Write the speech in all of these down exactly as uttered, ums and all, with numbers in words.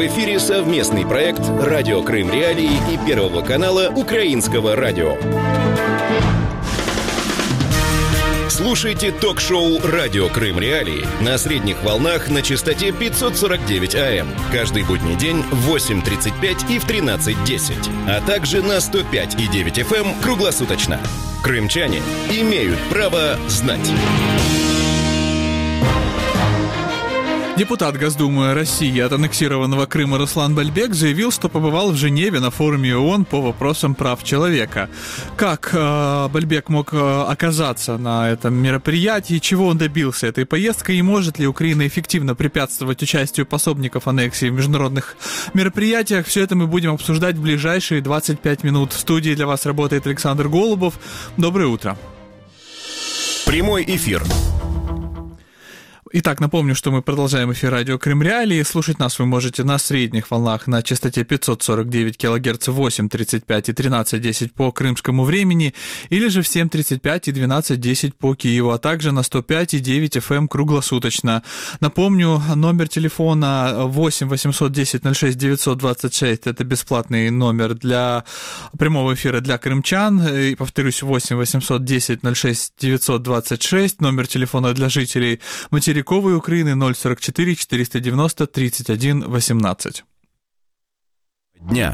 эфире совместный проект «Радио Крым Реалии» и Первого канала Украинского радио. Слушайте ток-шоу «Радио Крым Реалии» на средних волнах на частоте пятьсот сорок девять АМ каждый будний день в восемь тридцать пять и в тринадцать десять, а также на сто пять и девять эф эм круглосуточно. Крымчане имеют право знать. Депутат Госдумы России от аннексированного Крыма Руслан Бальбек заявил, что побывал в Женеве на форуме ООН по вопросам прав человека. Как э, Бальбек мог э, оказаться на этом мероприятии, чего он добился этой поездкой и может ли Украина эффективно препятствовать участию пособников аннексии в международных мероприятиях, все это мы будем обсуждать в ближайшие двадцать пять минут. В студии для вас работает Александр Голубов. Доброе утро. Прямой эфир. Итак, напомню, что мы продолжаем эфир радио Крым Реалии. Слушать нас вы можете на средних волнах на частоте пятьсот сорок девять килогерц в восемь тридцать пять и тринадцать десять по крымскому времени, или же в семь тридцать пять и двенадцать десять по Киеву, а также на сто пять и девять эф эм круглосуточно. Напомню, номер телефона восемь восемьсот десять ноль шесть девятьсот двадцать шесть, это бесплатный номер для прямого эфира для крымчан. И, повторюсь, восемь восемьсот десять ноль шесть девятьсот двадцать шесть, номер телефона для жителей материковой Украины ноль сорок четыре четыреста девяносто тридцать один восемнадцать. Дня.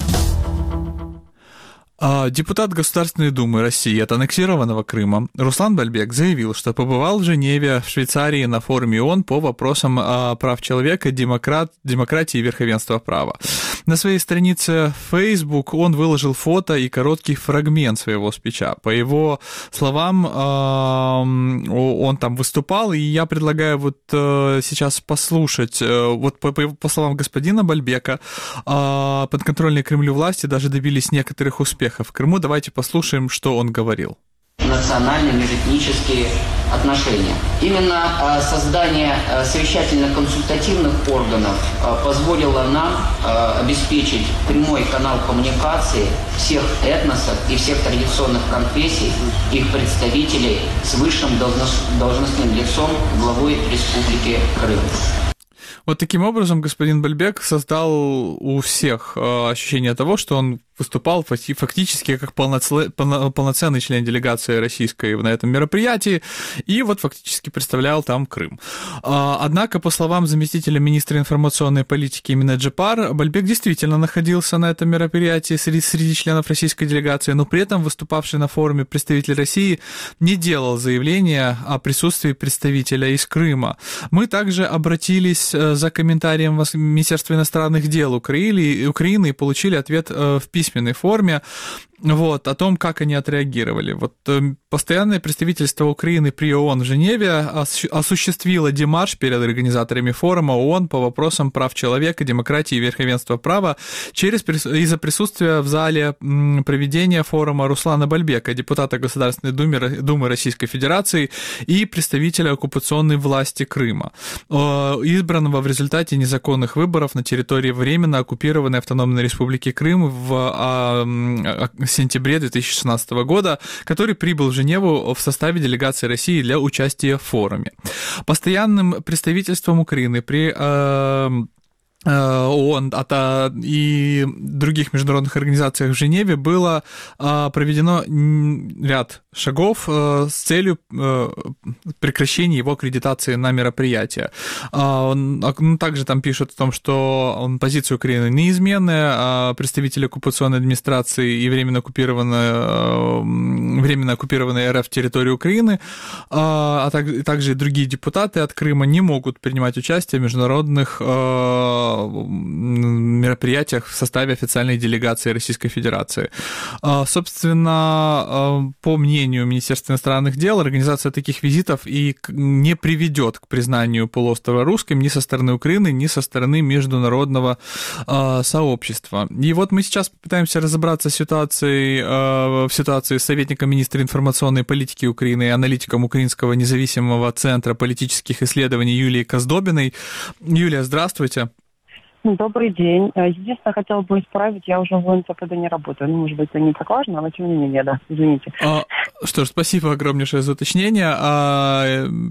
Депутат Государственной Думы России от аннексированного Крыма Руслан Бальбек заявил, что побывал в Женеве, в Швейцарии на форуме ООН по вопросам прав человека, демократ, демократии и верховенства права. На своей странице Facebook он выложил фото и короткий фрагмент своего спича. По его словам, он там выступал, и я предлагаю вот сейчас послушать. Вот по, по словам господина Бальбека, подконтрольные Кремлю власти даже добились некоторых успехов в Крыму. Давайте послушаем, что он говорил. Национальные межэтнические отношения. Именно э, создание э, совещательно-консультативных органов э, позволило нам э, обеспечить прямой канал коммуникации всех этносов и всех традиционных конфессий, их представителей с высшим должност, должностным лицом главой Республики Крым. Вот таким образом господин Бальбек создал у всех э, ощущение того, что он выступал фактически как полноценный член делегации российской на этом мероприятии и вот фактически представлял там Крым. Однако, по словам заместителя министра информационной политики именно Джепар, Бальбек действительно находился на этом мероприятии среди, среди членов российской делегации, но при этом выступавший на форуме представитель России не делал заявления о присутствии представителя из Крыма. Мы также обратились за комментарием в Министерство иностранных дел Украины, Украины и получили ответ в письменной письменной форме, вот, о том, как они отреагировали. Вот постоянное представительство Украины при ООН в Женеве осуществило демарш перед организаторами форума ООН по вопросам прав человека, демократии и верховенства права через, из-за присутствия в зале проведения форума Руслана Бальбека, депутата Государственной Думы, Думы Российской Федерации и представителя оккупационной власти Крыма, избранного в результате незаконных выборов на территории временно оккупированной автономной республики Крым в сентябре две тысячи шестнадцатого года, который прибыл в Женеву в составе делегации России для участия в форуме. Постоянным представительством Украины при э, ООН и других международных организациях в Женеве было проведено ряд шагов с целью прекращения его аккредитации на мероприятие. Также там пишут о том, что позиция Украины неизменная, представители оккупационной администрации и временно оккупированной, временно оккупированной РФ территории Украины, а также и другие депутаты от Крыма не могут принимать участие в международных мероприятиях в составе официальной делегации Российской Федерации. Собственно, по мнению Министерства иностранных дел, организация таких визитов и не приведет к признанию полуострова русским ни со стороны Украины, ни со стороны международного сообщества. И вот мы сейчас попытаемся разобраться в ситуации, в ситуации с советником министра информационной политики Украины и аналитиком Украинского независимого центра политических исследований Юлией Коздобиной. Юлия, здравствуйте. Добрый день. Единственное, хотела бы исправить, я уже в ОНЦПД не работаю. Ну, может быть, это не так важно, но тем не менее, да, извините. А, что ж, спасибо огромнейшее за уточнение. А,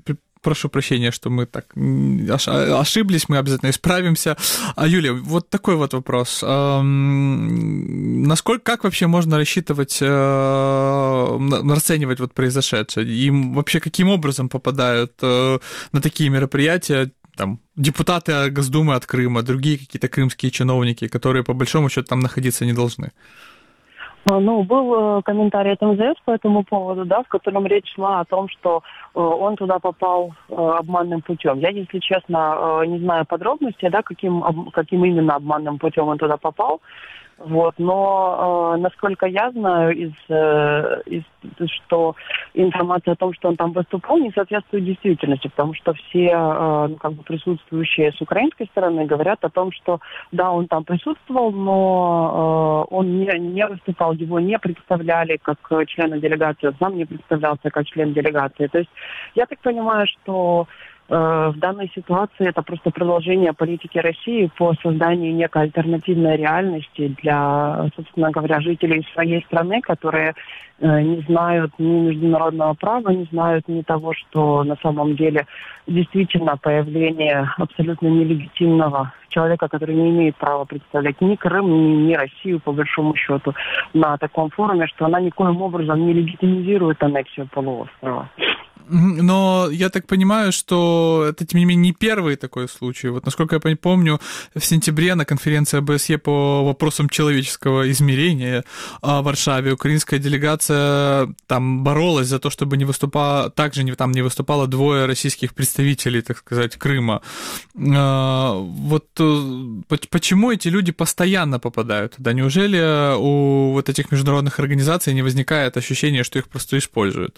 прошу прощения, что мы так ошиблись, мы обязательно исправимся. А, Юлия, вот такой вот вопрос. Насколько, как вообще можно рассчитывать, расценивать вот произошедшее? И вообще каким образом попадают на такие мероприятия там депутаты Госдумы от Крыма, другие какие-то крымские чиновники, которые по большому счету там находиться не должны? Ну, был комментарий от эм зэ эс по этому поводу, да, в котором речь шла о том, что он туда попал обманным путем. Я, если честно, не знаю подробностей, да, каким, каким именно обманным путем он туда попал. Вот, но э, насколько я знаю, из, э, из, что информация о том, что он там выступал, не соответствует действительности, потому что все э, ну, как бы присутствующие с украинской стороны говорят о том, что да, он там присутствовал, но э, он не, не выступал, его не представляли как члена делегации, он сам не представлялся как член делегации. То есть я так понимаю, что в данной ситуации это просто продолжение политики России по созданию некой альтернативной реальности для, собственно говоря, жителей своей страны, которые не знают ни международного права, не знают ни того, что на самом деле действительно появление абсолютно нелегитимного человека, который не имеет права представлять ни Крым, ни, ни Россию, по большому счету, на таком форуме, что она никоим образом не легитимизирует аннексию полуострова. Но я так понимаю, что это, тем не менее, не первый такой случай. Вот, насколько я помню, в сентябре на конференции о бэ эс е по вопросам человеческого измерения в Варшаве украинская делегация там боролась за то, чтобы не выступала, также не, там не выступало двое российских представителей, так сказать, Крыма. Вот почему эти люди постоянно попадают туда? Неужели у вот этих международных организаций не возникает ощущения, что их просто используют?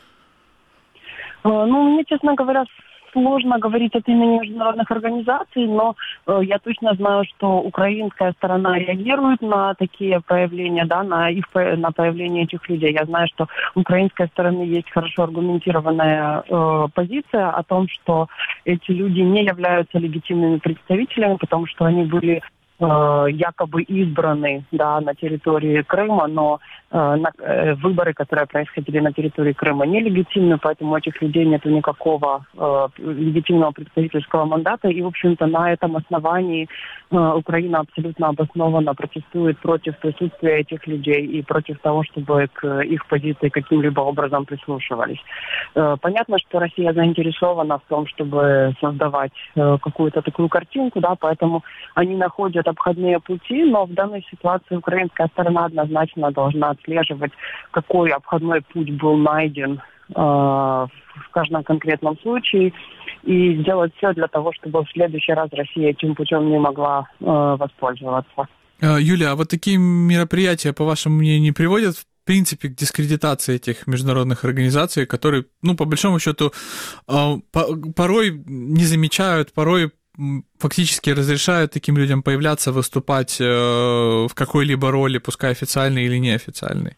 Ну, мне, честно говоря, сложно говорить от имени международных организаций, но э, я точно знаю, что украинская сторона реагирует на такие проявления, да, на их на появление этих людей. Я знаю, что у украинской стороны есть хорошо аргументированная э, позиция о том, что эти люди не являются легитимными представителями, потому что они были э, якобы избраны, да, на территории Крыма, но На, э, выборы, которые происходили на территории Крыма, нелегитимны, поэтому у этих людей нет никакого э, легитимного представительского мандата. И, в общем-то, на этом основании э, Украина абсолютно обоснованно протестует против присутствия этих людей и против того, чтобы к их позиции каким-либо образом прислушивались. Э, понятно, что Россия заинтересована в том, чтобы создавать э, какую-то такую картинку, да, поэтому они находят обходные пути, но в данной ситуации украинская сторона однозначно должна отслеживать, какой обходной путь был найден э, в каждом конкретном случае, и сделать все для того, чтобы в следующий раз Россия этим путем не могла э, воспользоваться. Юлия, а вот такие мероприятия, по вашему мнению, не приводят в принципе к дискредитации этих международных организаций, которые, ну, по большому счету, порой не замечают, порой фактически разрешают таким людям появляться, выступать в какой-либо роли, пускай официальной или неофициальной?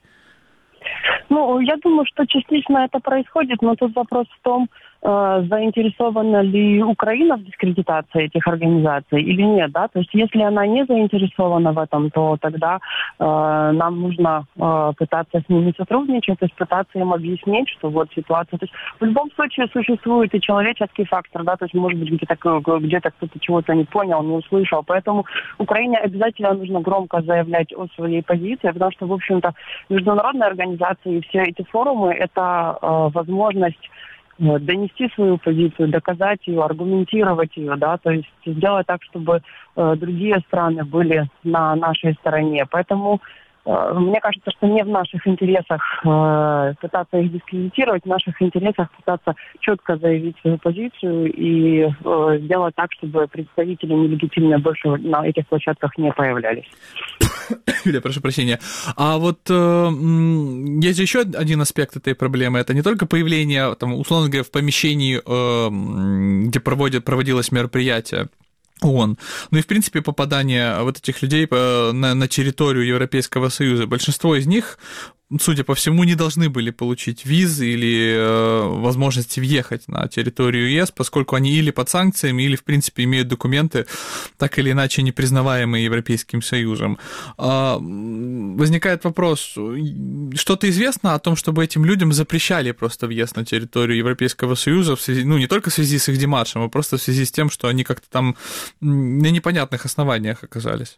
Ну, я думаю, что частично это происходит, но тут вопрос в том, заинтересована ли Украина в дискредитации этих организаций или нет, да, то есть если она не заинтересована в этом, то тогда э, нам нужно э, пытаться с ними сотрудничать, то есть пытаться им объяснить, что вот ситуация, то есть в любом случае существует и человеческий фактор, да, то есть может быть где-то, где-то кто-то чего-то не понял, не услышал, поэтому Украине обязательно нужно громко заявлять о своей позиции, потому что, в общем-то, международные организации и все эти форумы – это э, возможность донести свою позицию, доказать ее, аргументировать ее, да, то есть сделать так, чтобы э, другие страны были на нашей стороне. Поэтому э, мне кажется, что не в наших интересах э, пытаться их дискредитировать, в наших интересах пытаться четко заявить свою позицию и э, сделать так, чтобы представители нелегитимные больше на этих площадках не появлялись. Юлия, прошу прощения. А вот э, есть же еще один аспект этой проблемы. Это не только появление, там, условно говоря, в помещении, э, где проводят, проводилось мероприятие ООН, но и, в принципе, попадание вот этих людей на, на территорию Европейского Союза. Большинство из них судя по всему, не должны были получить визы или э, возможности въехать на территорию ЕС, поскольку они или под санкциями, или, в принципе, имеют документы, так или иначе, не признаваемые Европейским Союзом. Э, возникает вопрос, что-то известно о том, чтобы этим людям запрещали просто въезд на территорию Европейского Союза, в связи, ну, не только в связи с их демаршем, а просто в связи с тем, что они как-то там на непонятных основаниях оказались?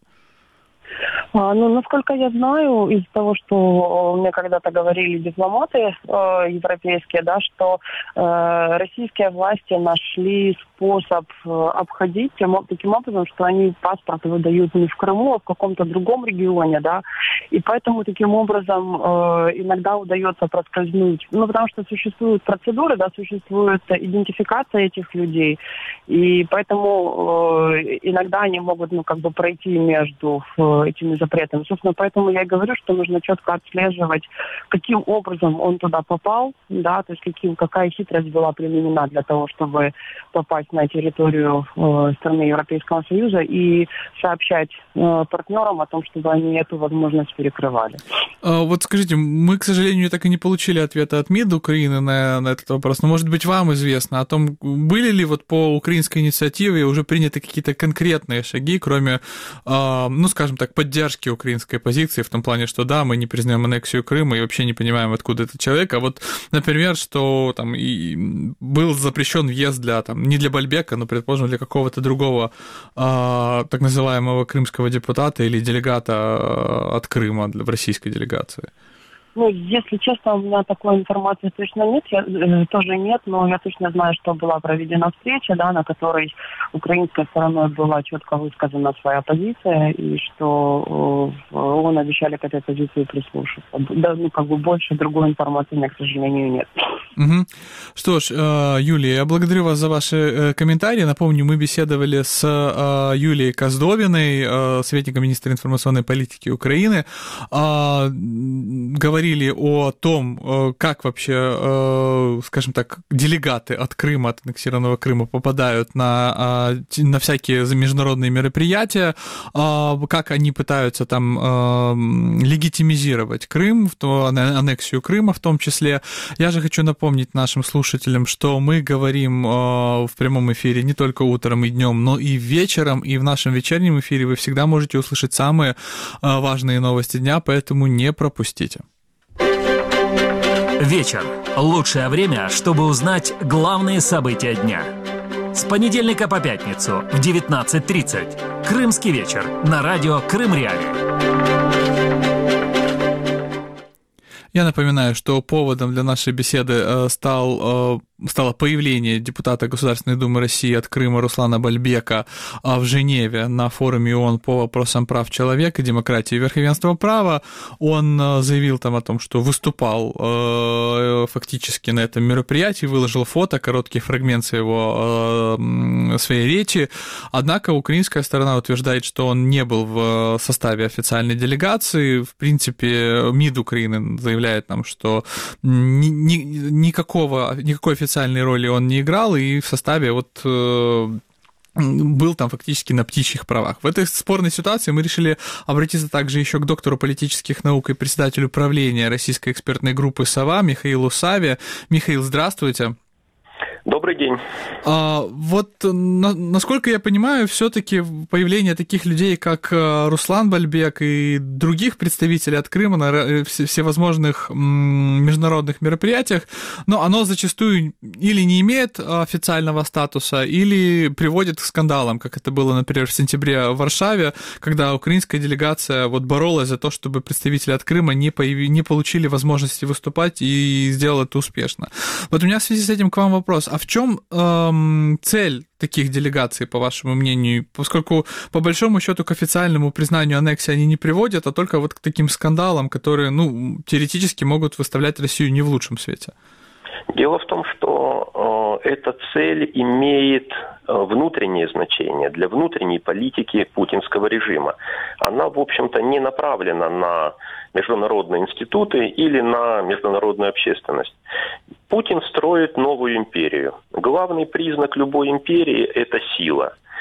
А, ну, насколько я знаю, из того, что мне когда-то говорили дипломаты э, европейские, да, что э, российские власти нашли способ э, обходить тем, таким образом, что они паспорт выдают не в Крыму, а в каком-то другом регионе, да, и поэтому таким образом э, иногда удается проскользнуть, ну, потому что существуют процедуры, да, существует идентификация этих людей, и поэтому э, иногда они могут, ну, как бы пройти между э, этими запретами. Собственно, поэтому я и говорю, что нужно четко отслеживать, каким образом он туда попал, да, то есть каким, какая хитрость была применена для того, чтобы попасть на территорию э, страны Европейского Союза, и сообщать э, партнерам о том, чтобы они эту возможность перекрывали. А вот скажите, мы, к сожалению, так и не получили ответа от МИД Украины на, на этот вопрос, но, может быть, вам известно о том, были ли вот по украинской инициативе уже приняты какие-то конкретные шаги, кроме, э, ну, скажем так, поддержки украинской позиции, в том плане, что да, мы не признаем аннексию Крыма и вообще не понимаем, откуда этот человек, а вот, например, что там и был запрещен въезд для, там, не для Бальбека, но, предположим, для какого-то другого а, так называемого крымского депутата или делегата от Крыма в российской делегации. Ну, если честно, у меня такой информации точно нет, я, э, тоже нет, но я точно знаю, что была проведена встреча, да, на которой украинской стороной была четко высказана своя позиция, и что э, ООН обещали к этой позиции прислушаться. Да, ну, как бы больше другой информации у меня, к сожалению, нет. Угу. Что ж, Юлия, я благодарю вас за ваши комментарии. Напомню, мы беседовали с Юлией Коздобиной, советником министра информационной политики Украины. Говорили о том, как вообще, скажем так, делегаты от Крыма, от аннексированного Крыма попадают на, на всякие международные мероприятия, как они пытаются там легитимизировать Крым, аннексию Крыма в том числе. Я же хочу напомнить, Напомнить нашим слушателям, что мы говорим э, в прямом эфире не только утром и днем, но и вечером, и в нашем вечернем эфире вы всегда можете услышать самые э, важные новости дня, поэтому не пропустите. Вечер. Лучшее время, чтобы узнать главные события дня. С понедельника по пятницу в девятнадцать тридцать. Крымский вечер на радио Крым Реали. Я напоминаю, что поводом для нашей беседы стал, стало появление депутата Государственной Думы России от Крыма Руслана Бальбека в Женеве на форуме ООН по вопросам прав человека, демократии и верховенства права. Он заявил там о том, что выступал фактически на этом мероприятии, выложил фото, короткий фрагмент своего, своей речи. Однако украинская сторона утверждает, что он не был в составе официальной делегации. В принципе, МИД Украины заявляет нам, что ни, ни, никакого, никакой официальной роли он не играл, и в составе вот э, был там фактически на птичьих правах. В этой спорной ситуации мы решили обратиться также еще к доктору политических наук и председателю правления российской экспертной группы «Сова» Михаилу Саве. Михаил, здравствуйте. Добрый день. А, вот, на, насколько я понимаю, все-таки появление таких людей, как Руслан Бальбек и других представителей от Крыма на всевозможных международных мероприятиях, но оно зачастую или не имеет официального статуса, или приводит к скандалам, как это было, например, в сентябре в Варшаве, когда украинская делегация вот боролась за то, чтобы представители от Крыма не, появи, не получили возможности выступать, и сделала это успешно. Вот у меня в связи с этим к вам вопрос. А в чем эм, цель таких делегаций, по вашему мнению? Поскольку, по большому счету, к официальному признанию аннексии они не приводят, а только вот к таким скандалам, которые, ну, теоретически могут выставлять Россию не в лучшем свете. Дело в том, что э, эта цель имеет э, внутреннее значение для внутренней политики путинского режима. Она, в общем-то, не направлена на международные институты или на международную общественность. Путин строит новую империю. Главный признак любой империи – это сила.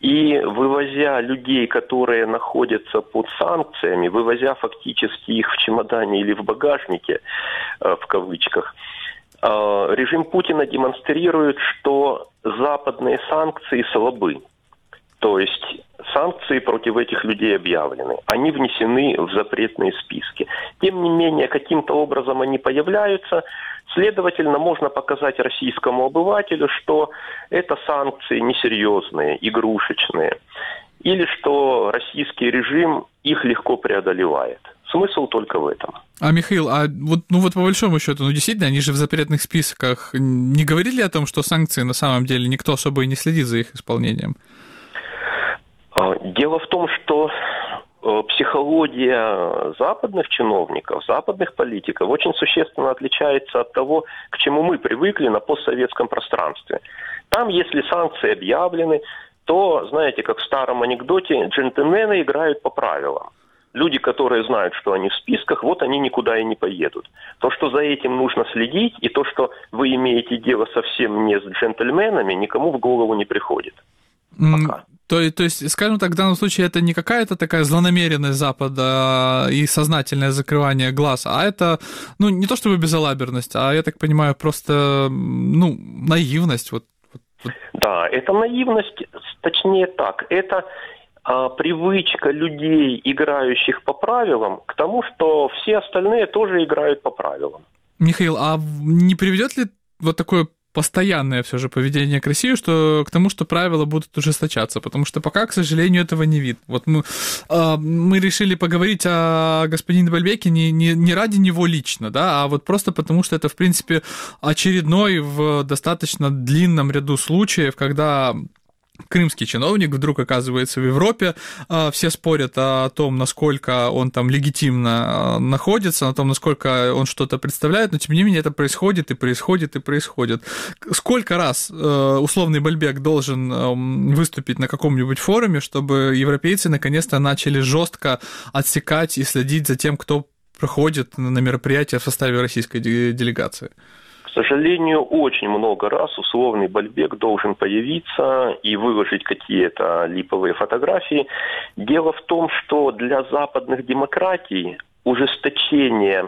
И вывозя людей, которые находятся под санкциями, вывозя фактически их в чемодане или в багажнике, в кавычках, режим Путина демонстрирует, что западные санкции слабы. То есть санкции против этих людей объявлены. Они внесены в запретные списки. Тем не менее, каким-то образом они появляются. Следовательно, можно показать российскому обывателю, что это санкции несерьезные, игрушечные. Или что российский режим их легко преодолевает. Смысл только в этом. А, Михаил, а вот, ну вот по большому счету, ну действительно, они же в запретных списках. Не говорили о том, что санкции на самом деле никто особо и не следит за их исполнением? Дело в том, что психология западных чиновников, западных политиков очень существенно отличается от того, к чему мы привыкли на постсоветском пространстве. Там, если санкции объявлены, то, знаете, как в старом анекдоте, джентльмены играют по правилам. Люди, которые знают, что они в списках, вот они никуда и не поедут. То, что за этим нужно следить, и то, что вы имеете дело совсем не с джентльменами, никому в голову не приходит. Пока. То, то есть, скажем так, в данном случае это не какая-то такая злонамеренность Запада и сознательное закрывание глаз, а это, ну, не то чтобы безалаберность, а, я так понимаю, просто, ну, наивность. Вот, вот. Да, это наивность, точнее так, это а, привычка людей, играющих по правилам, к тому, что все остальные тоже играют по правилам. Михаил, а не приведет ли вот такое постоянное все же поведение к России, что к тому, что правила будут ужесточаться, потому что пока, к сожалению, этого не видно. Вот мы, э, мы решили поговорить о господине Бальбеке не, не, не ради него лично, да, а вот просто потому, что это, в принципе, очередной в достаточно длинном ряду случаев, когда крымский чиновник вдруг оказывается в Европе, все спорят о том, насколько он там легитимно находится, о том, насколько он что-то представляет, но тем не менее это происходит и происходит и происходит. Сколько раз условный Бальбек должен выступить на каком-нибудь форуме, чтобы европейцы наконец-то начали жестко отсекать и следить за тем, кто проходит на мероприятия в составе российской делегации? К сожалению, очень много раз условный Бальбек должен появиться и выложить какие-то липовые фотографии. Дело в том, что для западных демократий ужесточение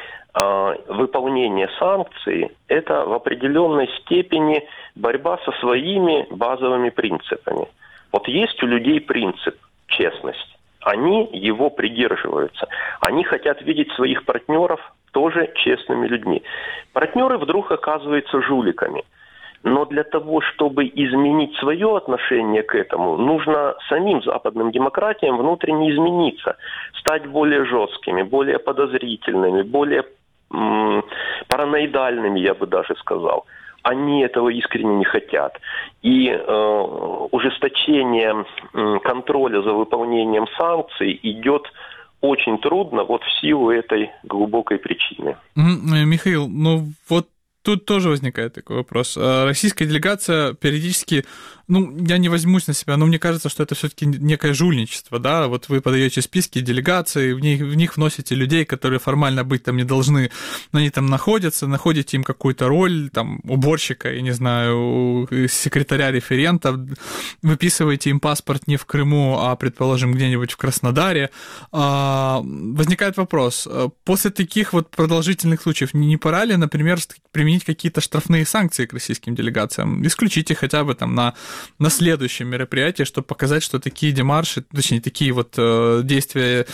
э, выполнения санкций – это в определенной степени борьба со своими базовыми принципами. Вот есть у людей принцип – честность. Они его придерживаются. Они хотят видеть своих партнеров тоже честными людьми. Партнеры вдруг оказываются жуликами. Но для того, чтобы изменить свое отношение к этому, нужно самим западным демократиям внутренне измениться, стать более жесткими, более подозрительными, более м- параноидальными, я бы даже сказал. Они этого искренне не хотят. И э, ужесточение э, контроля за выполнением санкций идет очень трудно вот в силу этой глубокой причины. Михаил, ну вот тут тоже возникает такой вопрос. Российская делегация периодически, ну, я не возьмусь на себя, но мне кажется, что это все-таки некое жульничество, да, вот вы подаете списки делегаций, в них, в них вносите людей, которые формально быть там не должны, но они там находятся, находите им какую-то роль, там, уборщика, я не знаю, секретаря-референта, выписываете им паспорт не в Крыму, а, предположим, где-нибудь в Краснодаре. Возникает вопрос, после таких вот продолжительных случаев не пора ли, например, применить какие-то штрафные санкции к российским делегациям, исключить их хотя бы там на на следующем мероприятии, чтобы показать, что такие демарши, точнее, такие вот э, действия,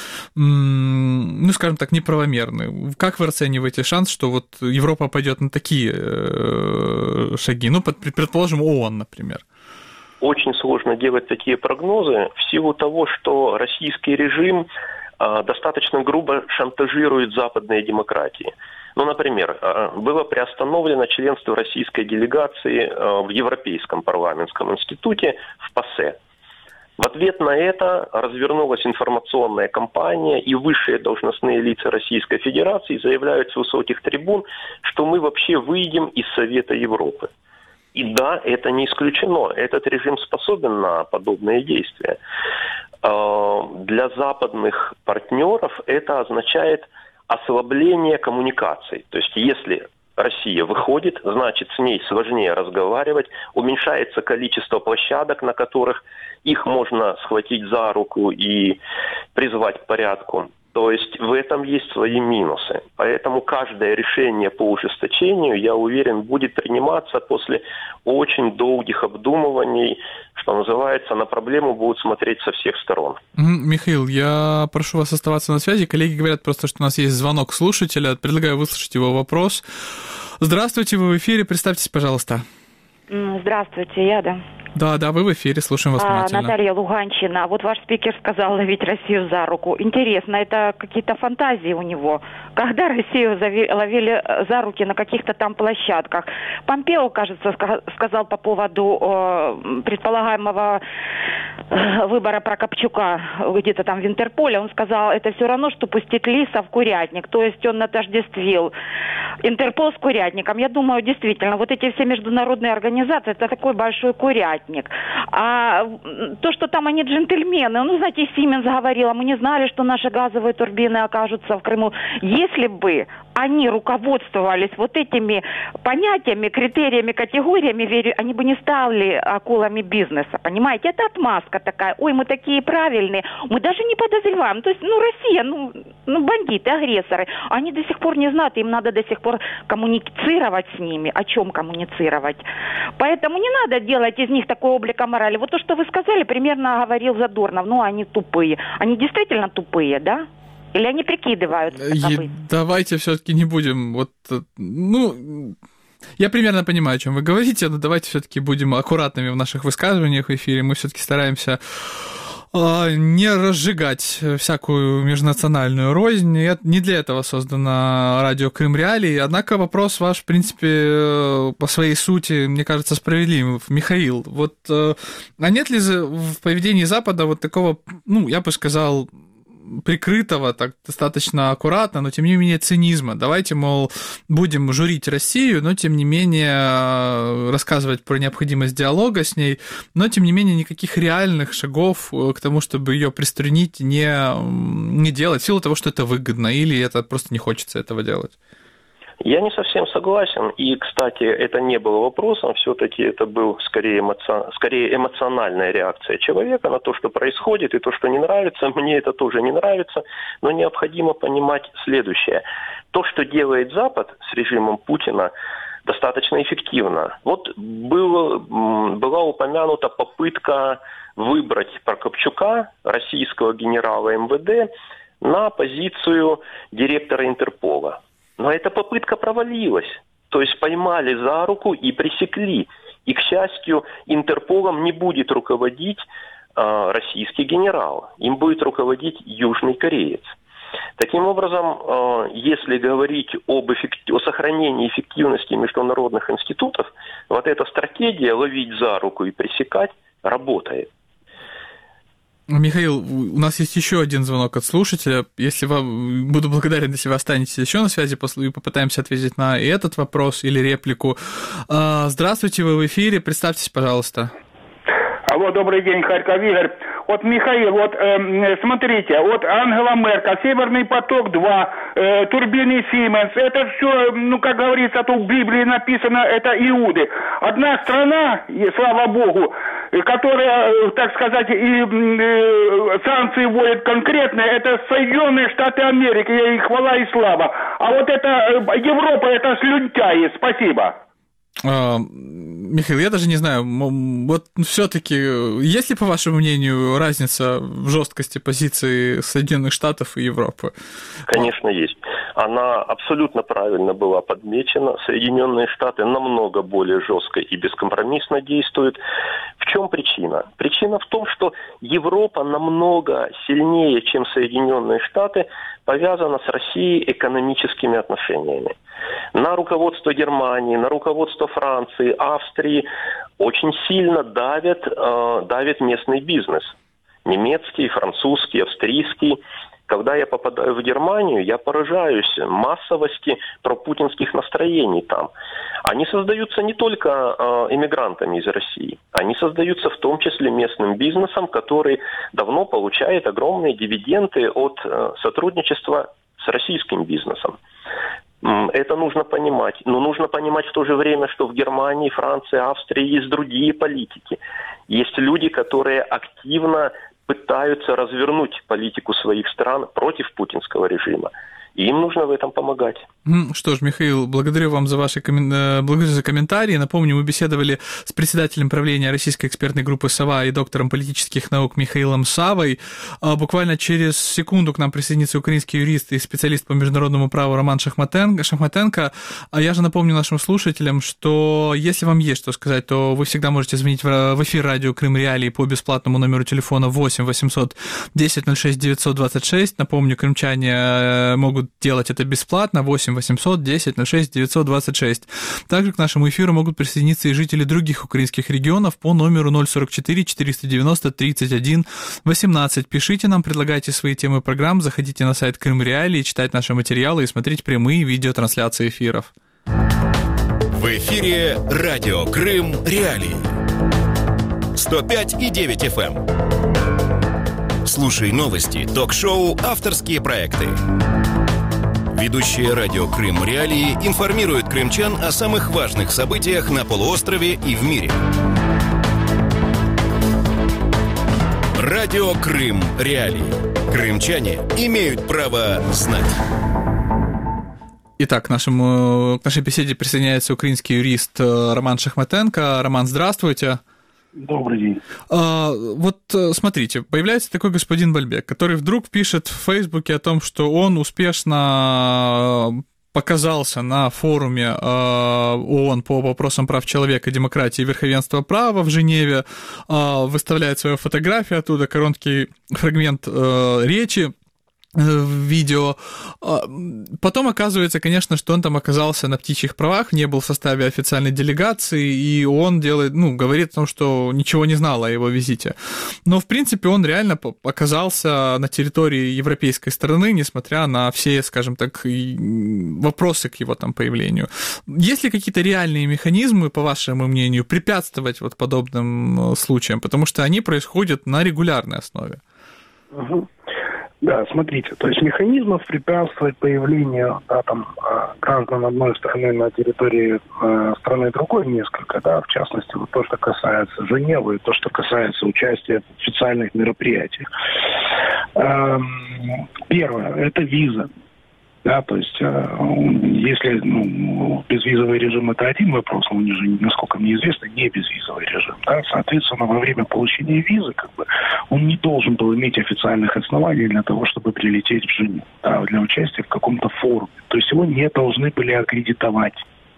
м, ну, скажем так, неправомерны. Как вы оцениваете шанс, что вот Европа пойдет на такие э, шаги? Ну, под, предположим, ООН, например. Очень сложно делать такие прогнозы в силу того, что российский режим э, достаточно грубо шантажирует западные демократии. Ну, например, было приостановлено членство российской делегации в Европейском парламентском институте в ПАСЕ. В ответ на это развернулась информационная кампания, и высшие должностные лица Российской Федерации заявляют с высоких трибун, что мы вообще выйдем из Совета Европы. И да, это не исключено. Этот режим способен на подобные действия. Для западных партнеров это означает ослабление коммуникаций. То есть если Россия выходит, значит, с ней сложнее разговаривать, уменьшается количество площадок, на которых их можно схватить за руку и призвать к порядку. То есть в этом есть свои минусы. Поэтому каждое решение по ужесточению, я уверен, будет приниматься после очень долгих обдумываний, что называется, на проблему будут смотреть со всех сторон. Михаил, я прошу вас оставаться на связи. Коллеги говорят просто, что у нас есть звонок слушателя. Предлагаю выслушать его вопрос. Здравствуйте, вы в эфире. Представьтесь, пожалуйста. Здравствуйте, я, да. Да, да, вы в эфире, слушаем вас внимательно. А, Наталья, Луганщина. Вот ваш спикер сказал ловить Россию за руку. Интересно, это какие-то фантазии у него? Когда Россию ловили за руки на каких-то там площадках? Помпео, кажется, сказал по поводу э, предполагаемого выбора Прокопчука где-то там в Интерполе. Он сказал, это все равно, что пустить лиса в курятник. То есть он отождествил Интерпол с курятником. Я думаю, действительно, вот эти все международные организации, это такой большой курятник. А то, что там они джентльмены, ну, знаете, Сименс говорила, мы не знали, что наши газовые турбины окажутся в Крыму. Если бы они руководствовались вот этими понятиями, критериями, категориями, верю, они бы не стали акулами бизнеса, понимаете? Это отмазка такая. Ой, мы такие правильные, мы даже не подозреваем. То есть, ну, Россия, ну, ну бандиты, агрессоры, они до сих пор не знают, им надо до сих пор коммуницировать с ними. О чем коммуницировать? Поэтому не надо делать из них такой облика морали. Вот то, что вы сказали, примерно говорил Задорнов. Ну, они тупые. Они действительно тупые, да? Или они прикидываются? И давайте все-таки не будем вот, ну, я примерно понимаю, о чем вы говорите, но давайте все-таки будем аккуратными в наших высказываниях в эфире. Мы все-таки стараемся не разжигать всякую межнациональную рознь. Не для этого создано радио Крым Реалии. Однако вопрос ваш, в принципе, по своей сути, мне кажется, справедливым. Михаил, вот, а нет ли в поведении Запада вот такого, ну, я бы сказал, прикрытого, так достаточно аккуратно, но тем не менее цинизма. Давайте, мол, будем журить Россию, но тем не менее рассказывать про необходимость диалога с ней, но тем не менее никаких реальных шагов к тому, чтобы ее приструнить, не, не делать, в силу того, что это выгодно, или это просто не хочется этого делать. Я не совсем согласен, и, кстати, это не было вопросом, все-таки это был скорее, эмоци... скорее эмоциональная реакция человека на то, что происходит, и то, что не нравится. Мне это тоже не нравится, но необходимо понимать следующее. То, что делает Запад с режимом Путина, достаточно эффективно. Вот было, была упомянута попытка выбрать Прокопчука, российского генерала эм вэ дэ, на позицию директора Интерпола. Но эта попытка провалилась. То есть поймали за руку и пресекли. И, к счастью, Интерполом не будет руководить э, российский генерал. Им будет руководить южный кореец. Таким образом, э, если говорить об эффект... о сохранении эффективности международных институтов, вот эта стратегия ловить за руку и пресекать работает. Михаил, у нас есть еще один звонок от слушателя. Если вам буду благодарен, если вы останетесь еще на связи, и попытаемся ответить на и этот вопрос или реплику. Здравствуйте, вы в эфире, представьтесь, пожалуйста. Алло, добрый день, Харьков, Игорь. Вот, Михаил, вот э, смотрите, вот Ангела Меркель, Северный поток-два, э, турбины Сименс, это все, ну, как говорится, тут в Библии написано, это Иуды. Одна страна, и, слава Богу, которая, так сказать, и э, санкции вводит конкретно, это Соединенные Штаты Америки, и хвала и слава. А вот это Европа, это слюнтяи. Спасибо. Михаил, я даже не знаю, вот все-таки, есть ли, по вашему мнению, разница в жесткости позиции Соединенных Штатов и Европы? Конечно, есть. Она абсолютно правильно была подмечена. Соединенные Штаты намного более жестко и бескомпромиссно действуют. В чем причина? Причина в том, что Европа намного сильнее, чем Соединенные Штаты, повязана с Россией экономическими отношениями. На руководство Германии, на руководство Франции, Австрии очень сильно давит, э, давит местный бизнес. Немецкий, французский, австрийский. Когда я попадаю в Германию, я поражаюсь массовости пропутинских настроений там. Они создаются не только э, эмигрантами из России, они создаются в том числе местным бизнесом, который давно получает огромные дивиденды от э, сотрудничества с российским бизнесом. Это нужно понимать. Но нужно понимать в то же время, что в Германии, Франции, Австрии есть другие политики. Есть люди, которые активно пытаются развернуть политику своих стран против путинского режима. И им нужно в этом помогать. Что ж, Михаил, благодарю вам за ваши коммен... благодарю за комментарии. Напомню, мы беседовали с председателем правления российской экспертной группы «Сова» и доктором политических наук Михаилом Савой. Буквально через секунду к нам присоединится украинский юрист и специалист по международному праву Роман Шахматенко. А я же напомню нашим слушателям, что если вам есть что сказать, то вы всегда можете звонить в эфир радио Крым Реалии по бесплатному номеру телефона восемь восемьсот десять ноль шесть девятьсот двадцать шесть. Напомню, крымчане могут делать это бесплатно, восемь восемьсот десять ноль шесть девятьсот двадцать шесть. Также к нашему эфиру могут присоединиться и жители других украинских регионов по номеру ноль сорок четыре четыреста девяносто тридцать один восемнадцать. Пишите нам, предлагайте свои темы программ, заходите на сайт Крым Реалии, читать наши материалы и смотреть прямые видеотрансляции эфиров. В эфире радио Крым Реалии. сто пять и девять эф эм. Слушай новости, ток-шоу, авторские проекты. Ведущие радио Крым Реалии информируют крымчан о самых важных событиях на полуострове и в мире. Радио Крым Реалии. Крымчане имеют право знать. Итак, к, нашему, к нашей беседе присоединяется украинский юрист Роман Шахматенко. Роман, здравствуйте. Добрый день. А, вот смотрите, появляется такой господин Бальбек, который вдруг пишет в Фейсбуке о том, что он успешно показался на форуме ООН по вопросам прав человека, демократии и верховенства права в Женеве, выставляет свою фотографию оттуда, короткий фрагмент речи, видео. Потом оказывается, конечно, что он там оказался на птичьих правах, не был в составе официальной делегации, и он делает, ну, говорит о том, что ничего не знал о его визите. Но, в принципе, он реально оказался на территории европейской страны, несмотря на все, скажем так, вопросы к его там появлению. Есть ли какие-то реальные механизмы, по вашему мнению, препятствовать вот подобным случаям? Потому что они происходят на регулярной основе. Угу. Да, смотрите, то есть механизмов препятствовать появлению да, там, граждан одной страны на территории э, страны другой несколько, да, в частности, вот то, что касается Женевы, то, что касается участия в официальных мероприятиях. Эм, первое, это виза. Да, то есть, если ну, безвизовый режим это один вопрос, он же, насколько мне известно, не безвизовый режим. Да? Соответственно, во время получения визы как бы, он не должен был иметь официальных оснований для того, чтобы прилететь в Женеву, да, для участия в каком-то форуме. То есть его не должны были аккредитовать.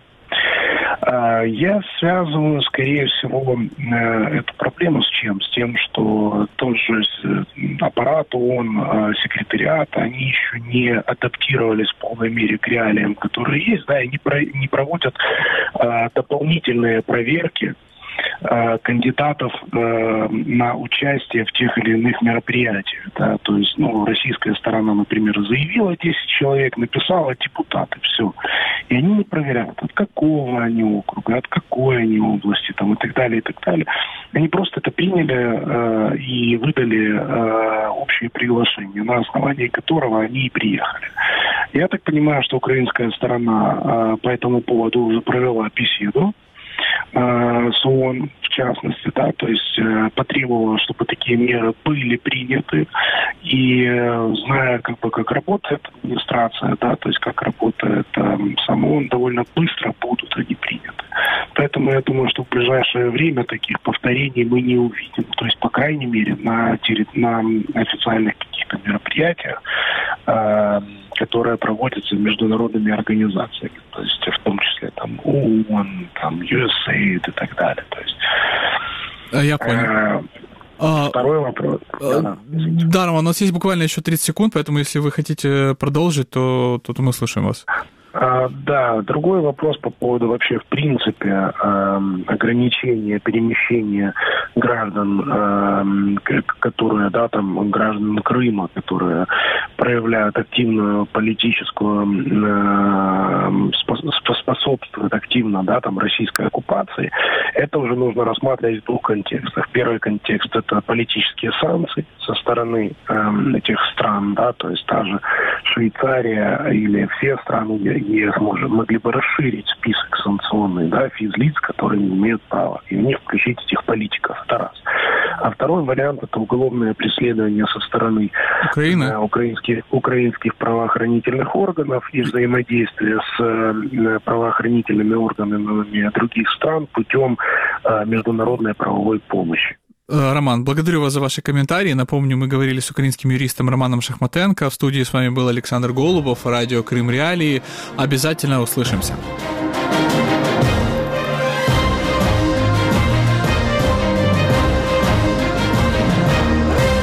Я связываю, скорее всего, эту проблему с чем? С тем, что тот же аппарат ООН, секретариат, они еще не адаптировались в полной мере к реалиям, которые есть, да, и не проводят дополнительные проверки кандидатов э, на участие в тех или иных мероприятиях. Да? То есть, ну, российская сторона, например, заявила десять человек, написала депутаты, все. И они не проверяют, от какого они округа, от какой они области, там, и так далее, и так далее. Они просто это приняли э, и выдали э, общее приглашение, на основании которого они и приехали. Я так понимаю, что украинская сторона э, по этому поводу уже провела беседу с ООН, в частности, да, то есть э, потребовала, чтобы такие меры были приняты, и э, зная, как бы, как работает администрация, да, то есть как работает э, сам ООН, довольно быстро будут они приняты. Поэтому я думаю, что в ближайшее время таких повторений мы не увидим. То есть, по крайней мере, на, на официальных каких-то мероприятиях, э, которые проводятся международными организациями, то есть в том числе там ООН, там ю эс эй и так далее. То есть, я понял. А, второй вопрос. А, да, да, Роман, у нас есть буквально еще тридцать секунд, поэтому если вы хотите продолжить, то, то, то мы слушаем вас. А, да, другой вопрос по поводу вообще в принципе э, ограничения перемещения граждан, э, которые, да, там, граждан Крыма, которые проявляют активную политическую, э, способствуют активно, да, там, российской оккупации. Это уже нужно рассматривать в двух контекстах. Первый контекст – это политические санкции со стороны э, этих стран, да, то есть та же Швейцария или все страны ЕС может, могли бы расширить список санкционный, да, физлиц, которые не имеют права, и в них включить этих политиков. Это раз. А второй вариант – это уголовное преследование со стороны Украины, э, украинских, украинских правоохранительных органов и взаимодействие с э, правоохранительными органами других стран путем э, международной правовой помощи. Роман, благодарю вас за ваши комментарии. Напомню, мы говорили с украинским юристом Романом Шахматенко. В студии с вами был Александр Голубов, радио Крым Реалии. Обязательно услышимся.